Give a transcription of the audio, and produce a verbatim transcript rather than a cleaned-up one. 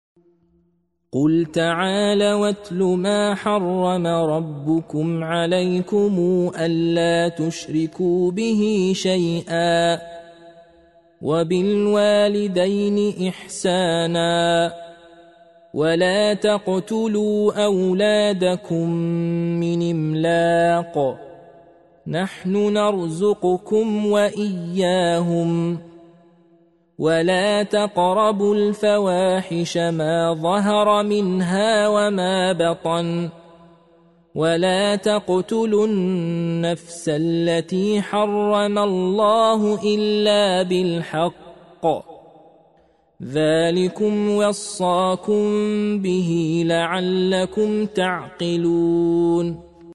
قل تعالوا واتل ما حرم ربكم عليكم ألا تشركوا به شيئا وبالوالدين إحسانا ولا تقتلوا أولادكم من إملاق نحن نرزقكم وإياهم ولا تقربوا الفواحش ما ظهر منها وما بطن ولا تقتلوا النفس التي حرم الله إلا بالحق ذلكم وصاكم به لعلكم تعقلون